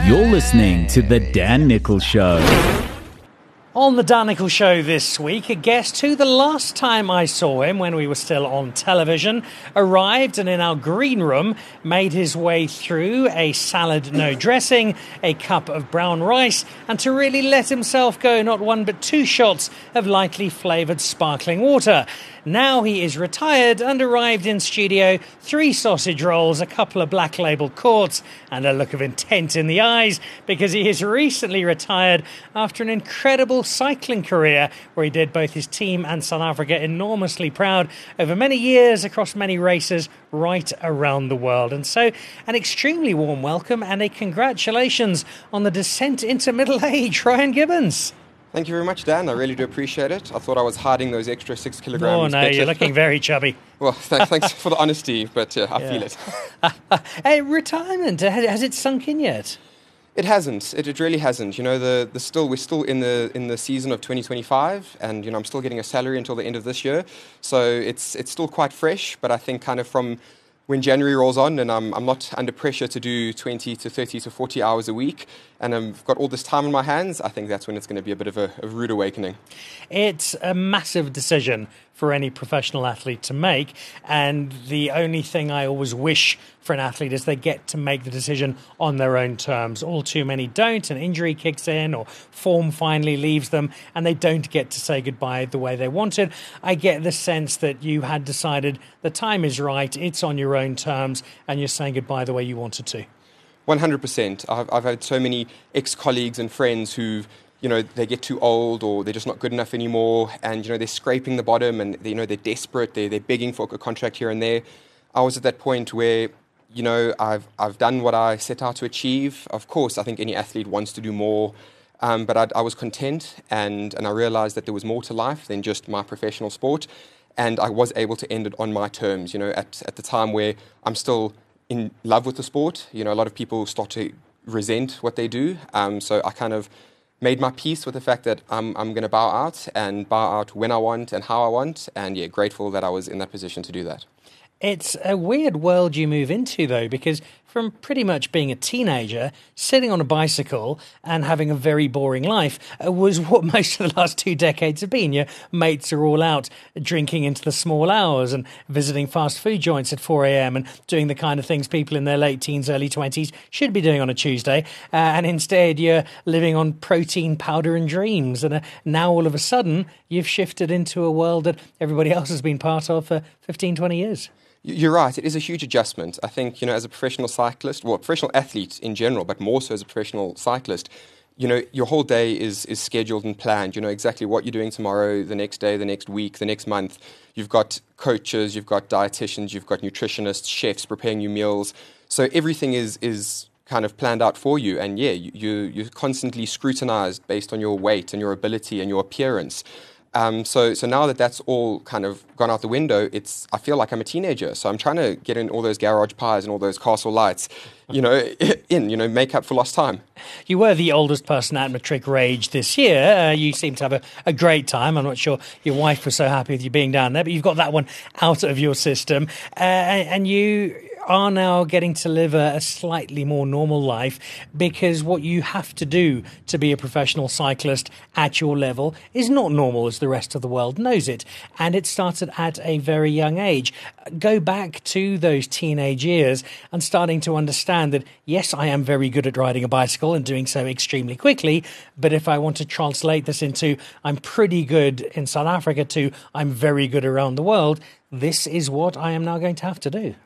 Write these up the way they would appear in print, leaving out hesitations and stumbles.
You're listening to The Dan Nichols Show. On the Dan Nichols Show this week, a guest who the last time I saw him, when we were still on television, arrived and in our green room made his way through a salad no dressing, a cup of brown rice, and to really let himself go not one but two shots of lightly flavoured sparkling water. Now he is retired and arrived in studio, 3 sausage rolls, a couple of black label quarts, and a look of intent in the eyes, because he is recently retired after an incredible cycling career where he did both his team and South Africa enormously proud over many years across many races right around the world. And so an extremely warm welcome and a congratulations on the descent into middle age, Ryan Gibbons. Thank you very much, Dan. I really do appreciate it. I thought I was hiding those extra 6 kilograms. Oh, no, you're looking very chubby. Well, thanks for the honesty, but I feel it. Hey, retirement, has it sunk in yet? It hasn't. It really hasn't. You know, we're still in the season of 2025, and you know, I'm still getting a salary until the end of this year, so it's still quite fresh. But I think kind of from when January rolls on and I'm not under pressure to do 20 to 30 to 40 hours a week and I've got all this time in my hands, I think that's when it's going to be a bit of a rude awakening. It's a massive decision for any professional athlete to make, and the only thing I always wish for an athlete is they get to make the decision on their own terms. All too many don't, and injury kicks in or form finally leaves them and they don't get to say goodbye the way they wanted. I get the sense that you had decided the time is right, it's on your own terms, and you're saying goodbye the way you wanted to. 100%. I've had so many ex-colleagues and friends who, you know, they get too old or they're just not good enough anymore, and you know, they're scraping the bottom and you know, they're desperate, they're begging for a contract here and there. I was at that point where, you know, I've done what I set out to achieve. Of course, I think any athlete wants to do more, but I was content, and I realized that there was more to life than just my professional sport, and I was able to end it on my terms, you know, at the time where I'm still in love with the sport. You know, a lot of people start to resent what they do, so I kind of made my peace with the fact that I'm going to bow out when I want and how I want, and yeah, grateful that I was in that position to do that. It's a weird world you move into, though, because from pretty much being a teenager, sitting on a bicycle and having a very boring life was what most of the last 2 decades have been. Your mates are all out drinking into the small hours and visiting fast food joints at 4 a.m. and doing the kind of things people in their late teens, early 20s should be doing on a Tuesday. And instead, you're living on protein powder and dreams. And now, all of a sudden, you've shifted into a world that everybody else has been part of for 15, 20 years. You're right. It is a huge adjustment. I think, you know, as a professional cyclist, well, professional athlete in general, but more so as a professional cyclist, you know, your whole day is scheduled and planned. You know exactly what you're doing tomorrow, the next day, the next week, the next month. You've got coaches, you've got dietitians, you've got nutritionists, chefs preparing you meals. So everything is kind of planned out for you. And yeah, you're constantly scrutinized based on your weight and your ability and your appearance. So now that that's all kind of gone out the window, I feel like I'm a teenager. So I'm trying to get in all those garage pies and all those castle lights, you know, make up for lost time. You were the oldest person at Matric Rage this year. You seem to have a great time. I'm not sure your wife was so happy with you being down there, but you've got that one out of your system. And you are now getting to live a slightly more normal life, because what you have to do to be a professional cyclist at your level is not normal as the rest of the world knows it. And it started at a very young age. Go back to those teenage years and starting to understand that, yes, I am very good at riding a bicycle and doing so extremely quickly, but if I want to translate this into I'm pretty good in South Africa to I'm very good around the world, this is what I am now going to have to do.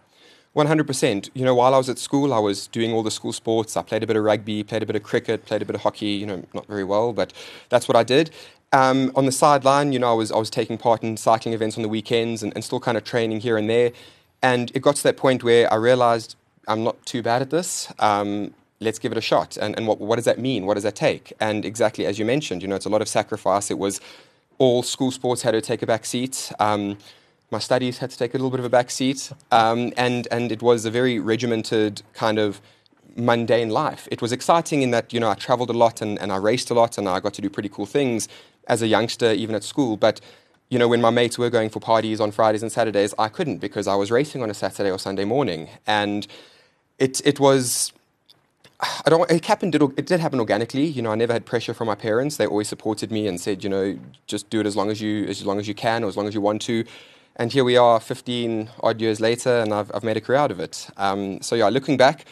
100%. You know, while I was at school, I was doing all the school sports. I played a bit of rugby, played a bit of cricket, played a bit of hockey, you know, not very well, but that's what I did. On the sideline, you know, I was taking part in cycling events on the weekends and still kind of training here and there. And it got to that point where I realized I'm not too bad at this. Let's give it a shot. And what does that mean? What does that take? And exactly as you mentioned, you know, it's a lot of sacrifice. It was all school sports had to take a back seat. My studies had to take a little bit of a back seat, and it was a very regimented kind of mundane life. It was exciting in that, you know, I traveled a lot and I raced a lot and I got to do pretty cool things as a youngster, even at school. But, you know, when my mates were going for parties on Fridays and Saturdays, I couldn't because I was racing on a Saturday or Sunday morning. And it was It did happen organically. You know, I never had pressure from my parents. They always supported me and said, you know, just do it as long as you can, or as long as you want to. And here we are, 15 odd years later, and I've made a career out of it. So yeah, looking back,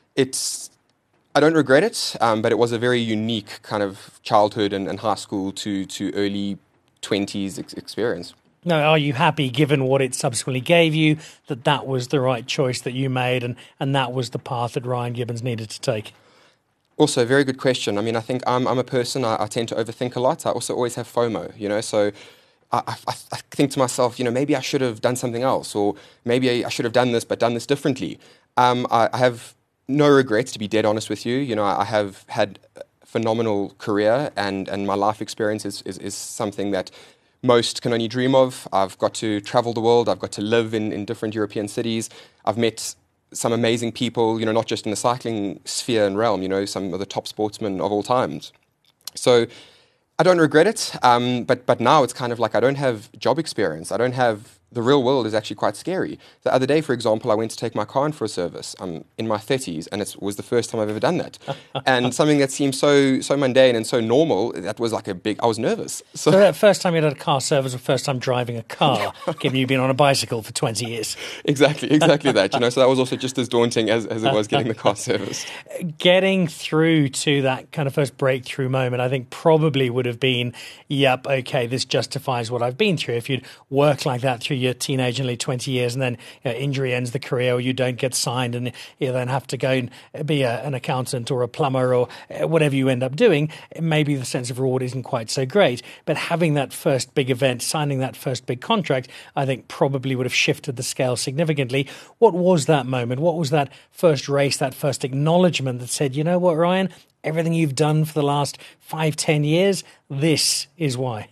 I don't regret it, but it was a very unique kind of childhood and high school to early 20s experience. Now, are you happy, given what it subsequently gave you, that was the right choice that you made, and that was the path that Ryan Gibbons needed to take? Also, very good question. I mean, I think I'm a person, I tend to overthink a lot. I also always have FOMO, you know, so I think to myself, you know, maybe I should have done something else, or maybe I should have done this, but done this differently. I have no regrets, to be dead honest with you. You know, I have had a phenomenal career, and my life experience is something that most can only dream of. I've got to travel the world. I've got to live in different European cities. I've met some amazing people, you know, not just in the cycling sphere and realm, you know, some of the top sportsmen of all times. So I don't regret it, but now it's kind of like I don't have job experience. The real world is actually quite scary. The other day, for example, I went to take my car in for a service. I'm in my 30s, and it was the first time I've ever done that. And something that seemed so mundane and so normal, that was like I was nervous. So that first time you had a car service, or first time driving a car, given you've been on a bicycle for 20 years. Exactly that. You know, so that was also just as daunting as it was getting the car service. Getting through to that kind of first breakthrough moment, I think probably would have been, yep, okay, this justifies what I've been through. If you'd worked like that through your teenage and 20 years, and then injury ends the career, or you don't get signed, and you then have to go and be an accountant or a plumber or whatever you end up doing, maybe the sense of reward isn't quite so great. But having that first big event, signing that first big contract, I think probably would have shifted the scale significantly. What was that moment? What was that first race, that first acknowledgement that said, you know what, Ryan, everything you've done for the last 5-10 years, this is why?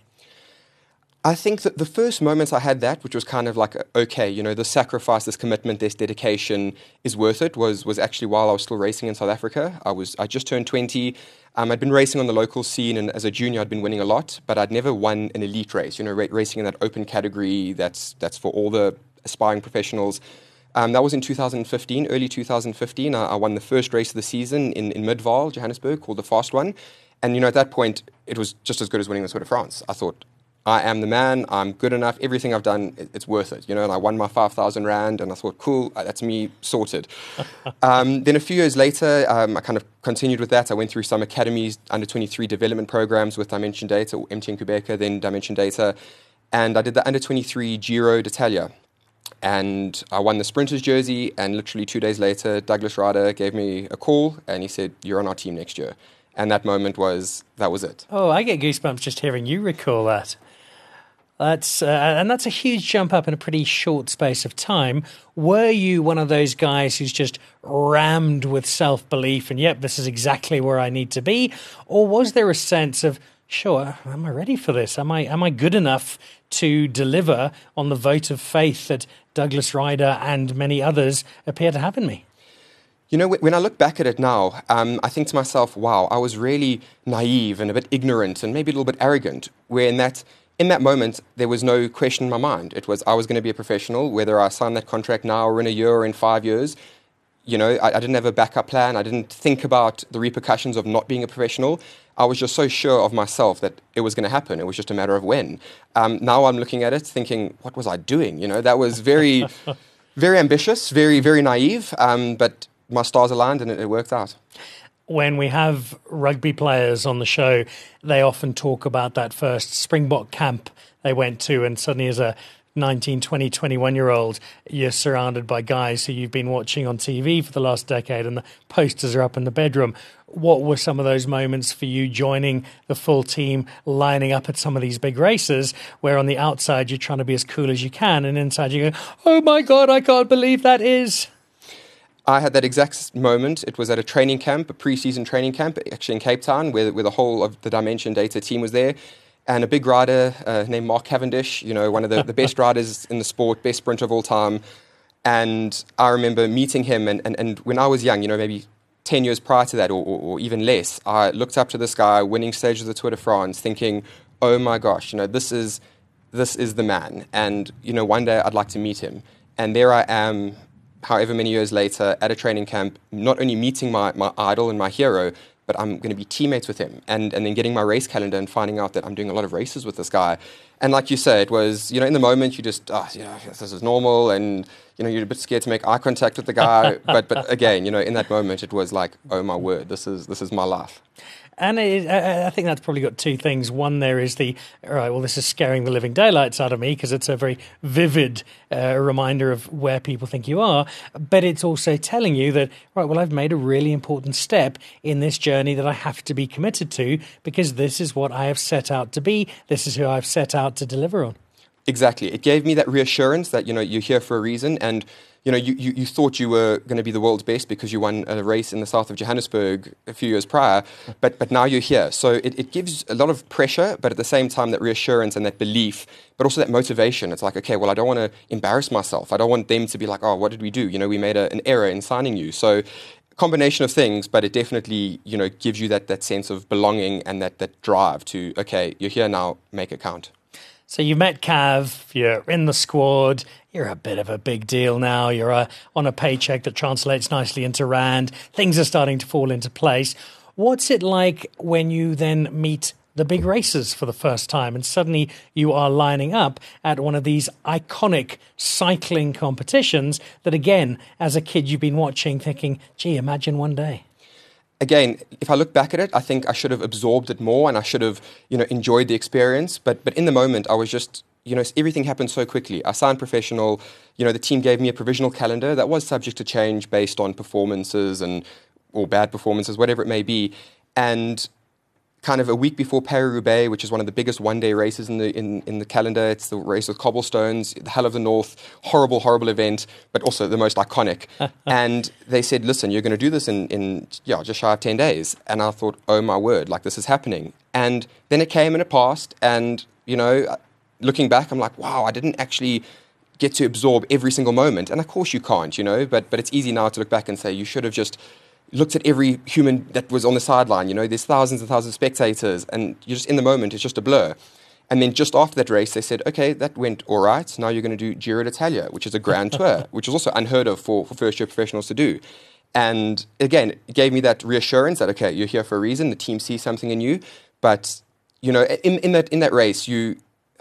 I think that the first moments I had that, which was kind of like, okay, you know, the sacrifice, this commitment, this dedication is worth it, was actually while I was still racing in South Africa. I just turned 20. I'd been racing on the local scene, and as a junior I'd been winning a lot, but I'd never won an elite race, you know, racing in that open category that's for all the aspiring professionals. That was in 2015, early 2015. I won the first race of the season in Midvaal, Johannesburg, called the Fast One. And, you know, at that point, it was just as good as winning the Tour de France. I thought, I am the man, I'm good enough, everything I've done, it's worth it, you know, and I won my 5,000 Rand, and I thought, cool, that's me sorted. Then a few years later, I kind of continued with that. I went through some academies, under-23 development programs with Dimension Data, or MTN Quebec, then Dimension Data, and I did the under-23 Giro d'Italia. And I won the Sprinters jersey, and literally 2 days later, Douglas Ryder gave me a call, and he said, you're on our team next year. And that moment that was it. Oh, I get goosebumps just hearing you recall that. That's a huge jump up in a pretty short space of time. Were you one of those guys who's just rammed with self-belief and, yep, this is exactly where I need to be? Or was there a sense of, sure, am I ready for this? Am I good enough to deliver on the vote of faith that Douglas Ryder and many others appear to have in me? You know, when I look back at it now, I think to myself, wow, I was really naive and a bit ignorant and maybe a little bit arrogant, where in that moment, there was no question in my mind. It was, I was going to be a professional, whether I signed that contract now or in a year or in 5 years. You know, I didn't have a backup plan. I didn't think about the repercussions of not being a professional. I was just so sure of myself that it was going to happen. It was just a matter of when. Now I'm looking at it thinking, what was I doing? You know, that was very, very ambitious, very, very naive, but my stars aligned and it worked out. When we have rugby players on the show, they often talk about that first Springbok camp they went to, and suddenly as a 19, 20, 21-year-old, you're surrounded by guys who you've been watching on TV for the last decade, and the posters are up in the bedroom. What were some of those moments for you joining the full team, lining up at some of these big races, where on the outside you're trying to be as cool as you can, and inside you go, oh my God, I can't believe that is... I had that exact moment. It was at a training camp, a pre-season training camp, actually in Cape Town, where the whole of the Dimension Data team was there. And a big rider named Mark Cavendish, you know, one of the best riders in the sport, best sprinter of all time. And I remember meeting him, and when I was young, you know, maybe 10 years prior to that or even less, I looked up to this guy winning stage of the Tour de France thinking, oh my gosh, you know, this is the man. And, you know, one day I'd like to meet him. And there I am, however many years later at a training camp, not only meeting my idol and my hero, but I'm going to be teammates with him, and then getting my race calendar and finding out that I'm doing a lot of races with this guy. And like you say, it was, in the moment you just, this is normal, and, you're a bit scared to make eye contact with the guy. but again, in that moment it was like, oh my word, this is my life. And I think that's probably got two things. One, there is all right, well, this is scaring the living daylights out of me because it's a very vivid reminder of where people think you are. But it's also telling you that, right, well, I've made a really important step in this journey that I have to be committed to because this is what I have set out to be. This is who I've set out to deliver on. Exactly. It gave me that reassurance that, you're here for a reason, and you thought you were going to be the world's best because you won a race in the south of Johannesburg a few years prior, but now you're here. So it gives a lot of pressure, but at the same time, that reassurance and that belief, but also that motivation. It's like, okay, well, I don't want to embarrass myself. I don't want them to be like, oh, what did we do? We made an error in signing you. So combination of things, but it definitely, gives you that sense of belonging and that drive to, okay, you're here now, make it count. So you met Cav, you're in the squad, you're a bit of a big deal now, you're on a paycheck that translates nicely into rand, things are starting to fall into place. What's it like when you then meet the big races for the first time and suddenly you are lining up at one of these iconic cycling competitions that, again, as a kid you've been watching thinking, gee, imagine one day? Again, if I look back at it, I think I should have absorbed it more and I should have, enjoyed the experience. But in the moment, I was just, everything happened so quickly. I signed professional. The team gave me a provisional calendar that was subject to change based on performances or bad performances, whatever it may be. And kind of a week before Paris-Roubaix, which is one of the biggest one-day races in the calendar. It's the race with cobblestones, the Hell of the North, horrible event, but also the most iconic. And they said, listen, you're going to do this in just shy of 10 days. And I thought, oh my word, like this is happening. And then it came and it passed. And, looking back, I'm like, wow, I didn't actually get to absorb every single moment. And of course you can't, but it's easy now to look back and say you should have just looked at every human that was on the sideline. There's thousands and thousands of spectators, and you're just in the moment, it's just a blur. And then just after that race, they said, okay, that went all right. Now you're going to do Giro d'Italia, which is a grand tour, which is also unheard of for first-year professionals to do. And again, it gave me that reassurance that, okay, you're here for a reason. The team sees something in you. But, in that race, your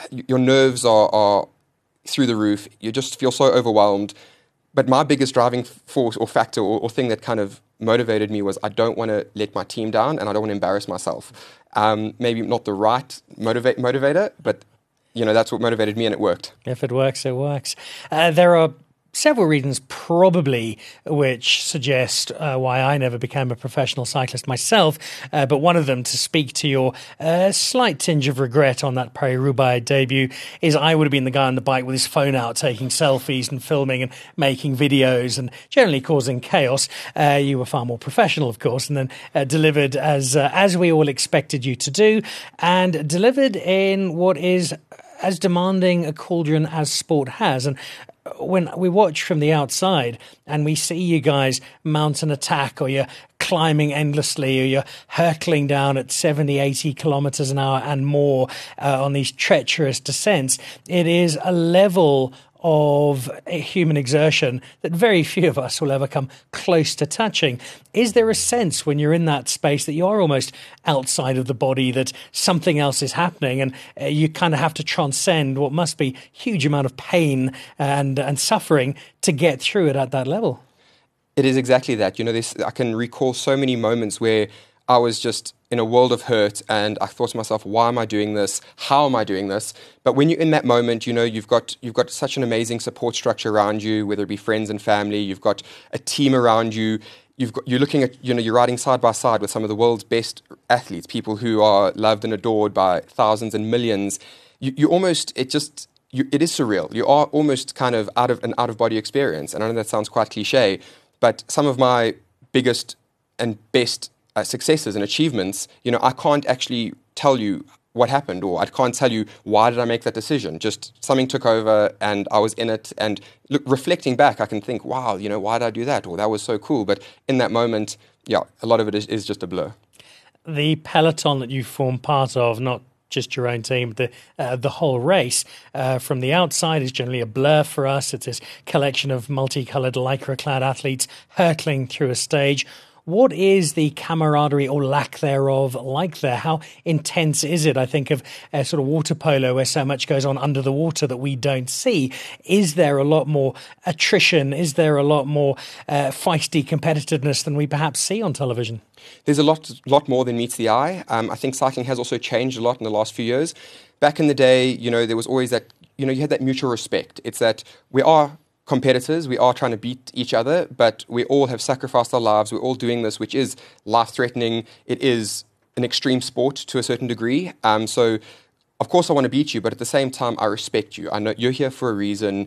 nerves are through the roof. You just feel so overwhelmed. But my biggest driving force or factor or thing that kind of motivated me was I don't want to let my team down and I don't want to embarrass myself. Maybe not the right motivator, but that's what motivated me and it worked. If it works, it works. There are several reasons probably which suggest why I never became a professional cyclist myself, but one of them, to speak to your slight tinge of regret on that Paris-Roubaix debut, is I would have been the guy on the bike with his phone out taking selfies and filming and making videos and generally causing chaos. You were far more professional, of course, and then delivered as we all expected you to do, and delivered in what is as demanding a cauldron as sport has. And when we watch from the outside and we see you guys mount an attack, or you're climbing endlessly, or you're hurtling down at 70, 80 kilometers an hour and more on these treacherous descents, it is a level of human exertion that very few of us will ever come close to touching. Is there a sense when you're in that space that you are almost outside of the body, that something else is happening, and you kind of have to transcend what must be a huge amount of pain and suffering to get through it at that level? It is exactly that. I can recall so many moments where I was just in a world of hurt and I thought to myself, why am I doing this? How am I doing this? But when you're in that moment, you've got such an amazing support structure around you, whether it be friends and family. You've got a team around you. You're looking at, you're riding side by side with some of the world's best athletes, people who are loved and adored by thousands and millions. It is surreal. You are almost kind of out of body experience. And I know that sounds quite cliche, but some of my biggest and best successes and achievements, I can't actually tell you what happened, or I can't tell you why did I make that decision. Just something took over and I was in it. And reflecting back, I can think, wow, why did I do that? Or that was so cool. But in that moment, a lot of it is just a blur. The peloton that you form part of, not just your own team, the whole race. From the outside is generally a blur for us. It's this collection of multicoloured lycra-clad athletes hurtling through a stage. What is the camaraderie or lack thereof like there? How intense is it? I think of sort of water polo where so much goes on under the water that we don't see. Is there a lot more attrition? Is there a lot more feisty competitiveness than we perhaps see on television? There's a lot more than meets the eye. I think cycling has also changed a lot in the last few years. Back in the day, there was always that, you had that mutual respect. It's that we are competitors, we are trying to beat each other, but we all have sacrificed our lives. We're all doing this, which is life-threatening. It is an extreme sport to a certain degree. So, of course, I want to beat you, but at the same time, I respect you. I know you're here for a reason.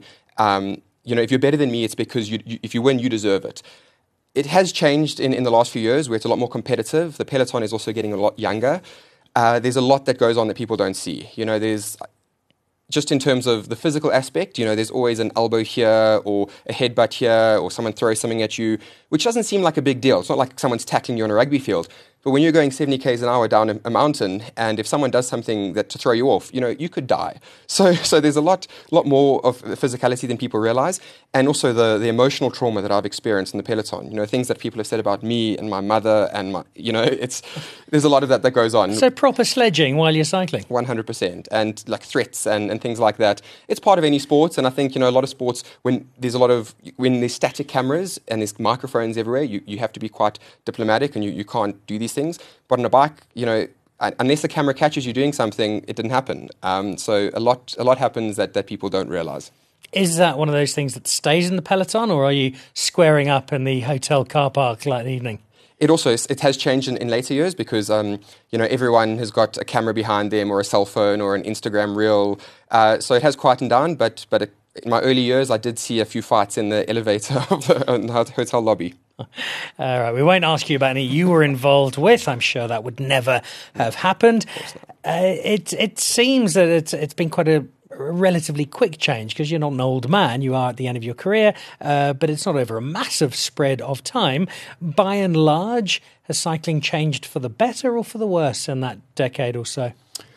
If you're better than me, it's because if you win, you deserve it. It has changed in the last few years where it's a lot more competitive. The peloton is also getting a lot younger. There's a lot that goes on that people don't see. There's just in terms of the physical aspect, there's always an elbow here or a headbutt here or someone throws something at you, which doesn't seem like a big deal. It's not like someone's tackling you on a rugby field. But when you're going 70 k's an hour down a mountain, and if someone does something to throw you off, you could die. So there's a lot more of physicality than people realize, and also the emotional trauma that I've experienced in the peloton. Things that people have said about me and my mother, and there's a lot of that goes on. So proper sledging while you're cycling. 100%, and like threats and things like that. It's part of any sport, and I think a lot of sports when there's static cameras and there's microphones everywhere, you have to be quite diplomatic, and you can't do these things. But on a bike, unless the camera catches you doing something, it didn't happen. So a lot happens that people don't realize. Is that one of those things that stays in the peloton, or are you squaring up in the hotel car park like the evening? It has changed in later years because everyone has got a camera behind them or a cell phone or an Instagram reel. So it has quietened down, but in my early years, I did see a few fights in the elevator of the hotel lobby. All right, we won't ask you about any you were involved with. I'm sure that would never have happened. It seems that it's been quite a relatively quick change because you're not an old man. You are at the end of your career, but it's not over a massive spread of time. By and large, has cycling changed for the better or for the worse in that decade or so?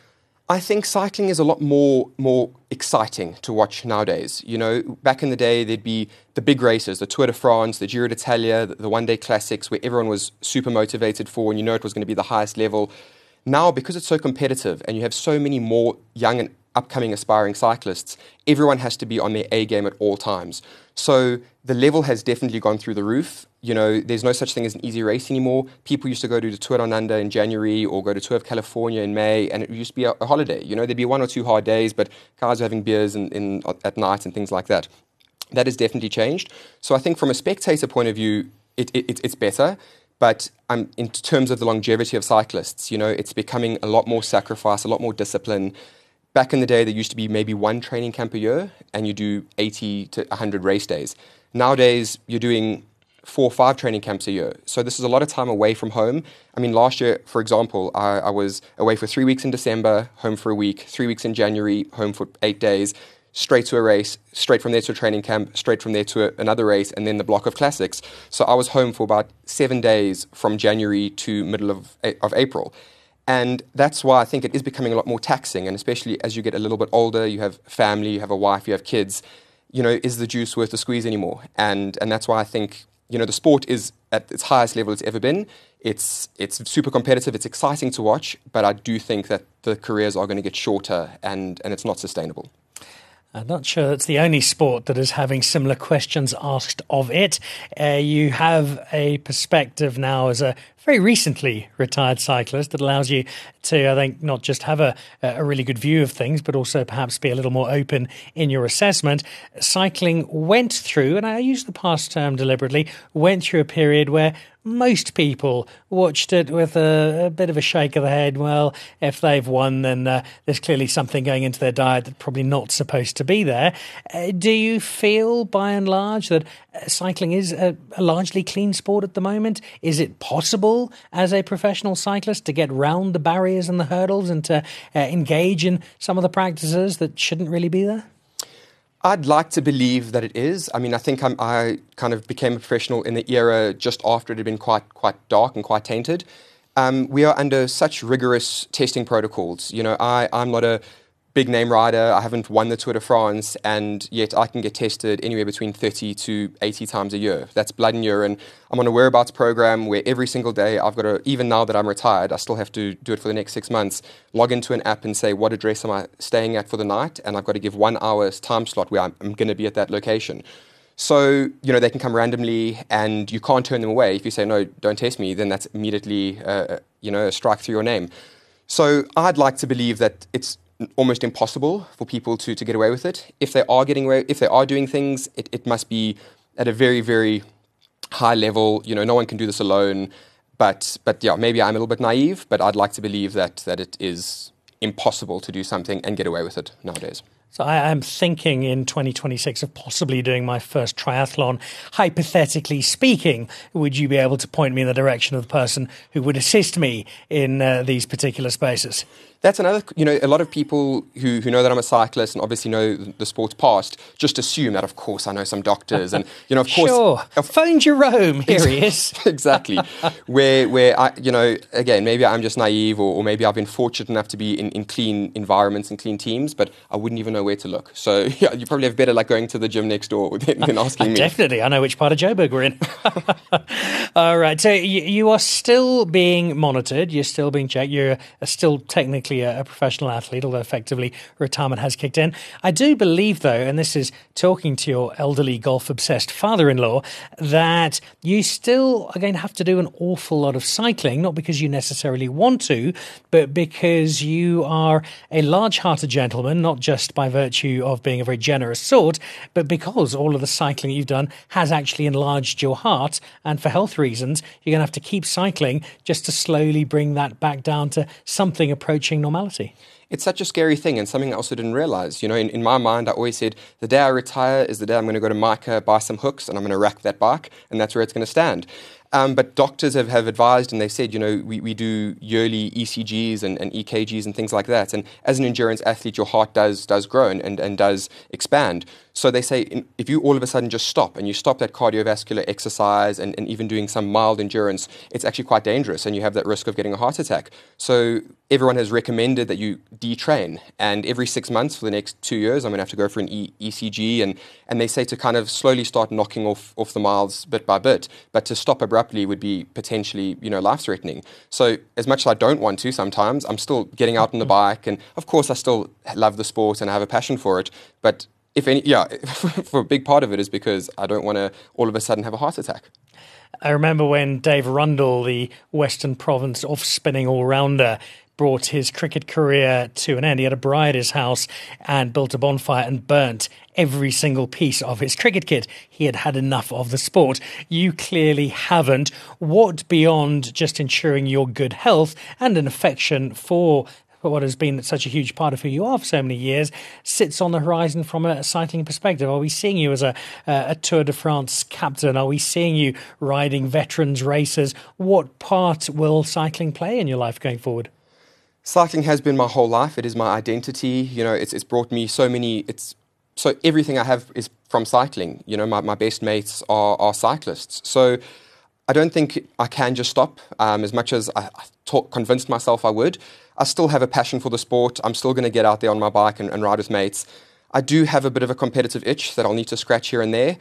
I think cycling is a lot more exciting to watch nowadays. Back in the day, there'd be the big races, the Tour de France, the Giro d'Italia, the one-day classics, where everyone was super motivated for, and it was going to be the highest level. Now, because it's so competitive and you have so many more young and upcoming aspiring cyclists, everyone has to be on their A game at all times. So the level has definitely gone through the roof. There's no such thing as an easy race anymore. People used to go to the Tour Down Under in January or go to Tour of California in May, and it used to be a holiday. There'd be 1 or 2 hard days, but guys were having beers at night and things like that. That has definitely changed. So I think from a spectator point of view, it's better. But in terms of the longevity of cyclists, it's becoming a lot more sacrifice, a lot more discipline. Back in the day, there used to be maybe 1 training camp a year, and you do 80 to 100 race days. Nowadays, you're doing 4 or 5 training camps a year. So this is a lot of time away from home. I mean, last year, for example, I was away for 3 weeks in December, home for a week, 3 weeks in January, home for 8 days, straight to a race, straight from there to a training camp, straight from there to another race, and then the block of classics. So I was home for about 7 days from January to middle of April. And that's why I think it is becoming a lot more taxing, and especially as you get a little bit older, you have family, you have a wife, you have kids, is the juice worth the squeeze anymore? And that's why I think, the sport is at its highest level it's ever been. It's super competitive, it's exciting to watch, but I do think that the careers are going to get shorter and it's not sustainable. I'm not sure that's the only sport that is having similar questions asked of it. You have a perspective now as a very recently retired cyclist that allows you to, I think, not just have a really good view of things, but also perhaps be a little more open in your assessment. Cycling went through, and I use the past term deliberately, went through a period where most people watched it with a bit of a shake of the head. Well, if they've won, then there's clearly something going into their diet that's probably not supposed to be there. Do you feel, by and large, that cycling is a largely clean sport at the moment? Is it possible as a professional cyclist to get round the barriers and the hurdles and to engage in some of the practices that shouldn't really be there? I'd like to believe that it is. I mean, I think I kind of became a professional in the era just after it had been quite dark and quite tainted. We are under such rigorous testing protocols. You know, I'm not a big name rider. I haven't won the Tour de France, and yet I can get tested anywhere between 30 to 80 times a year. That's blood and urine. I'm on a whereabouts program where every single day I've got to, even now that I'm retired, I still have to do it for the next 6 months, log into an app and say, what address am I staying at for the night? And I've got to give 1 hour's time slot where I'm going to be at that location. So, you know, they can come randomly and you can't turn them away. If you say, no, don't test me, then that's immediately, a strike through your name. So I'd like to believe that it's almost impossible for people to get away with it. If they are getting away, if they are doing things, it must be at a very, very high level. You know, no one can do this alone. But yeah, maybe I'm a little bit naive, but I'd like to believe that it is impossible to do something and get away with it nowadays. So I'm thinking in 2026 of possibly doing my first triathlon. Hypothetically speaking, would you be able to point me in the direction of the person who would assist me in these particular spaces? That's another, a lot of people who know that I'm a cyclist and obviously know the sport's past just assume that, of course, I know some doctors and, of course... Sure. Phone Jerome. Here he is. Exactly. where I, again, maybe I'm just naive or maybe I've been fortunate enough to be in clean environments and clean teams, but I wouldn't even know where to look. So yeah, you probably have better like going to the gym next door than asking me. Definitely. I know which part of Joburg we're in. All right. So you are still being monitored. You're still being checked. You're still technically a professional athlete, although effectively retirement has kicked in. I do believe, though, and this is talking to your elderly golf-obsessed father-in-law, that you still are going to have to do an awful lot of cycling, not because you necessarily want to, but because you are a large-hearted gentleman, not just by virtue of being a very generous sort, but because all of the cycling you've done has actually enlarged your heart, and for health reasons, you're going to have to keep cycling just to slowly bring that back down to something approaching normality. It's such a scary thing and something I also didn't realize. In my mind, I always said, the day I retire is the day I'm going to go to Micah, buy some hooks, and I'm going to rack that bike, and that's where it's going to stand. But doctors have advised, and they said, we do yearly ECGs and EKGs and things like that. And as an endurance athlete, your heart does grow and does expand. So they say, if you all of a sudden just stop, and you stop that cardiovascular exercise and even doing some mild endurance, it's actually quite dangerous, and you have that risk of getting a heart attack. So everyone has recommended that you detrain. And every 6 months for the next 2 years, I'm going to have to go for an ECG. And they say to kind of slowly start knocking off the miles bit by bit. But to stop abruptly would be potentially, life-threatening. So as much as I don't want to sometimes, I'm still getting out on the bike. And of course, I still love the sport and I have a passion for it. But for a big part of it is because I don't want to all of a sudden have a heart attack. I remember when Dave Rundle, the Western Province off-spinning all-rounder, brought his cricket career to an end. He had a braai at his house and built a bonfire and burnt every single piece of his cricket kit. He had had enough of the sport. You clearly haven't. What beyond just ensuring your good health and an affection for what has been such a huge part of who you are for so many years sits on the horizon from a cycling perspective? Are we seeing you as a Tour de France captain? Are we seeing you riding veterans races? What part will cycling play in your life going forward? Cycling has been my whole life. It is my identity. It's brought me so everything I have is from cycling. My best mates are cyclists. So I don't think I can just stop. As much as I convinced myself I would, I still have a passion for the sport. I'm still going to get out there on my bike and ride with mates. I do have a bit of a competitive itch that I'll need to scratch here and there.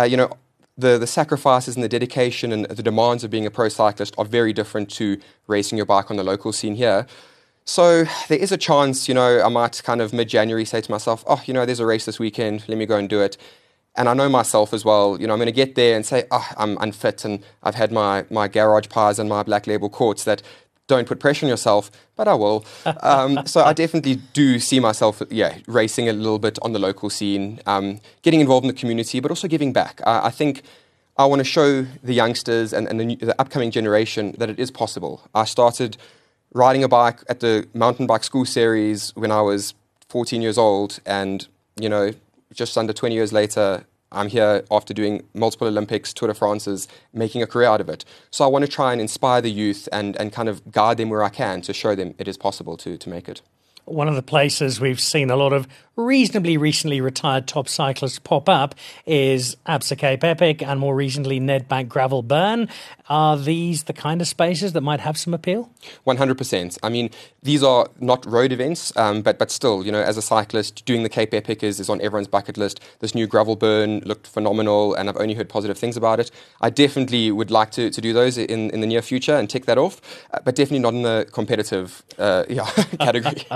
The sacrifices and the dedication and the demands of being a pro cyclist are very different to racing your bike on the local scene here. So there is a chance, I might kind of mid-January say to myself, there's a race this weekend, let me go and do it. And I know myself as well, I'm going to get there and say, I'm unfit and I've had my garage pies and my black label courts that don't put pressure on yourself, but I will. So I definitely do see myself, racing a little bit on the local scene, getting involved in the community, but also giving back. I think I want to show the youngsters and the upcoming generation that it is possible. I started riding a bike at the Mountain Bike School Series when I was 14 years old, and, just under 20 years later, I'm here after doing multiple Olympics, Tour de France's, making a career out of it. So I want to try and inspire the youth and kind of guide them where I can to show them it is possible to make it. One of the places we've seen a lot of reasonably recently retired top cyclists pop up is Absa Cape Epic and more recently Nedbank Gravel Burn. Are these the kind of spaces that might have some appeal? 100%. I mean, these are not road events, but still, as a cyclist, doing the Cape Epic is on everyone's bucket list. This new Gravel Burn looked phenomenal, and I've only heard positive things about it. I definitely would like to do those in the near future and tick that off, but definitely not in the competitive category.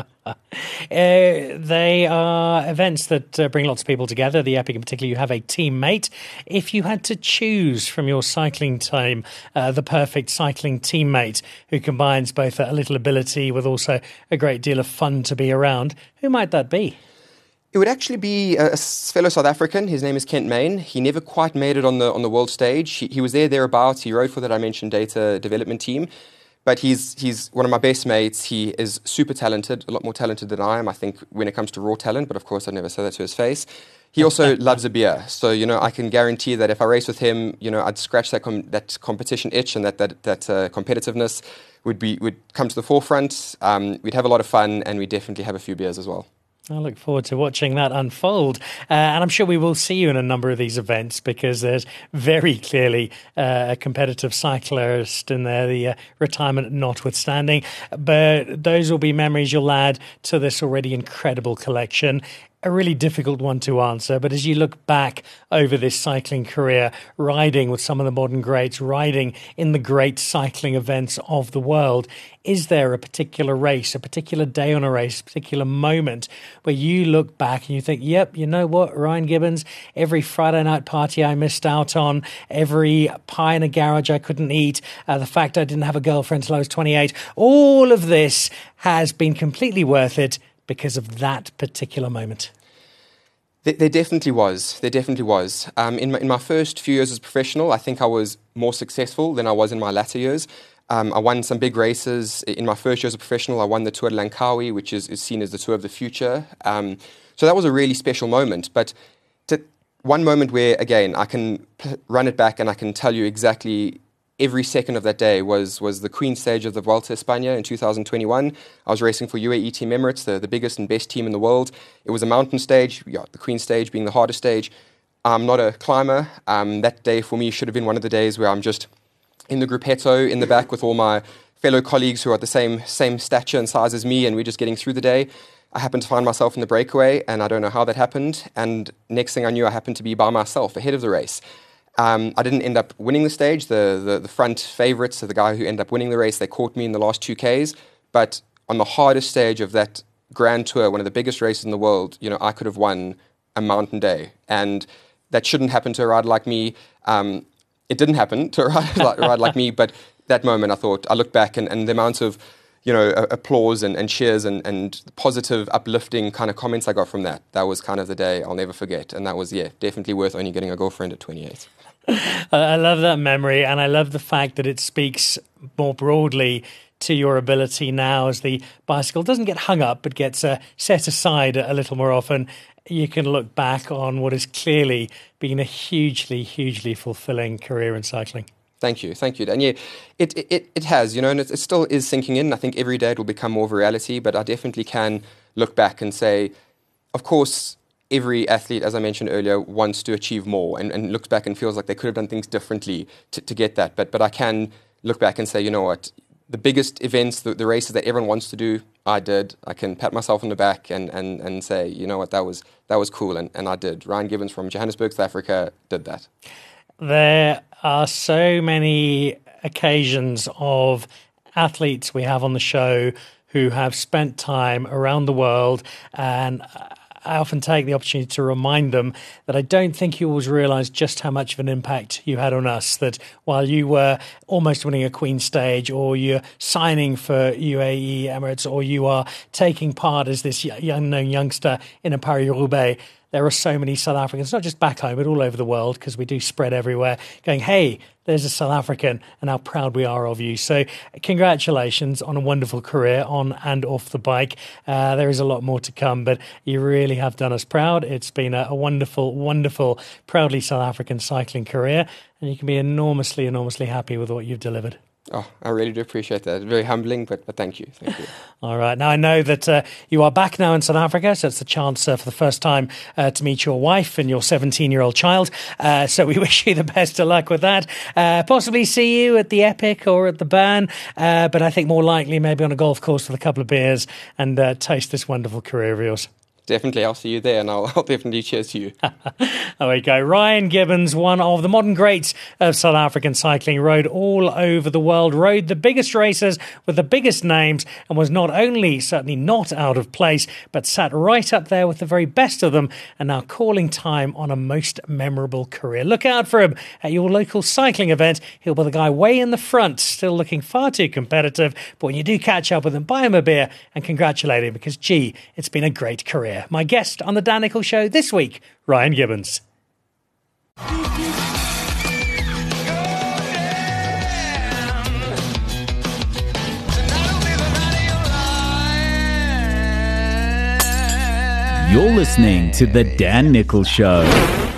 They are events that bring lots of people together. The Epic in particular, you have a teammate. If you had to choose from your cycling team the perfect cycling teammate who combines both a little ability with also a great deal of fun to be around, who might that be? It would actually be a fellow South African. His name is Kent Main. He never quite made it on the world stage. He was thereabouts. He rode for the Dimension Data development team. But he's one of my best mates. He is super talented, a lot more talented than I am, I think, when it comes to raw talent. But of course, I'd never say that to his face. He also loves a beer. So, I can guarantee that if I race with him, I'd scratch that competition itch, and that competitiveness would come to the forefront. We'd have a lot of fun, and we'd definitely have a few beers as well. I look forward to watching that unfold. And I'm sure we will see you in a number of these events because there's very clearly a competitive cyclist in there, the retirement notwithstanding. But those will be memories you'll add to this already incredible collection. A really difficult one to answer, but as you look back over this cycling career, riding with some of the modern greats, riding in the great cycling events of the world, is there a particular race, a particular day on a race, a particular moment where you look back and you think, yep, you know what, Ryan Gibbons, every Friday night party I missed out on, every pie in a garage I couldn't eat, the fact I didn't have a girlfriend till I was 28, all of this has been completely worth it because of that particular moment? There definitely was. There definitely was. In my first few years as a professional, I think I was more successful than I was in my latter years. I won some big races. In my first year as a professional, I won the Tour de Langkawi, which is seen as the Tour of the Future. So that was a really special moment. But one moment where, again, I can run it back and I can tell you exactly every second of that day was the Queen stage of the Vuelta a España in 2021. I was racing for UAE Team Emirates, the biggest and best team in the world. It was a mountain stage, the Queen stage being the hardest stage. I'm not a climber. That day for me should have been one of the days where I'm just in the gruppetto in the back with all my fellow colleagues who are the same stature and size as me, and we're just getting through the day. I happened to find myself in the breakaway, and I don't know how that happened. And next thing I knew, I happened to be by myself ahead of the race. I didn't end up winning the stage. The front favourites, so the guy who ended up winning the race, they caught me in the last 2Ks. But on the hardest stage of that Grand Tour, one of the biggest races in the world, I could have won a mountain day. And that shouldn't happen to a rider like me. It didn't happen to a rider like me, but that moment I looked back and the amount of applause and cheers and positive, uplifting kind of comments I got from that was kind of the day I'll never forget. And that was, definitely worth only getting a girlfriend at 28. I love that memory, and I love the fact that it speaks more broadly to your ability now as the bicycle doesn't get hung up but gets set aside a little more often. You can look back on what has clearly been a hugely, hugely fulfilling career in cycling. Thank you. And it has, and it still is sinking in. I think every day it will become more of a reality, but I definitely can look back and say, of course, every athlete, as I mentioned earlier, wants to achieve more and looks back and feels like they could have done things differently to get that. But I can look back and say, you know what, the biggest events, the races that everyone wants to do, I did. I can pat myself on the back and say, you know what, that was cool, and I did. Ryan Gibbons from Johannesburg, South Africa, did that. There are so many occasions of athletes we have on the show who have spent time around the world, and I often take the opportunity to remind them that I don't think you always realise just how much of an impact you had on us, that while you were almost winning a Queen stage, or you're signing for UAE Emirates, or you are taking part as this unknown youngster in a Paris-Roubaix, there are so many South Africans, not just back home, but all over the world, because we do spread everywhere, going, hey, there's a South African, and how proud we are of you. So congratulations on a wonderful career on and off the bike. There is a lot more to come, but you really have done us proud. It's been a wonderful, wonderful, proudly South African cycling career, and you can be enormously, enormously happy with what you've delivered. Oh, I really do appreciate that. Very humbling, but thank you. Thank you. All right. Now, I know that you are back now in South Africa, so it's the chance for the first time to meet your wife and your 17-year-old child. So we wish you the best of luck with that. Possibly see you at the Epic or at the Burn, but I think more likely maybe on a golf course with a couple of beers and taste this wonderful career of yours. Definitely, I'll see you there, and I'll definitely cheers to you. There we go. Ryan Gibbons, one of the modern greats of South African cycling, rode all over the world, rode the biggest races with the biggest names, and was not only certainly not out of place, but sat right up there with the very best of them, and now calling time on a most memorable career. Look out for him at your local cycling event. He'll be the guy way in the front, still looking far too competitive, but when you do catch up with him, buy him a beer and congratulate him, because, gee, it's been a great career. My guest on the Dan Nicholl Show this week, Ryan Gibbons. You're listening to The Dan Nicholl Show.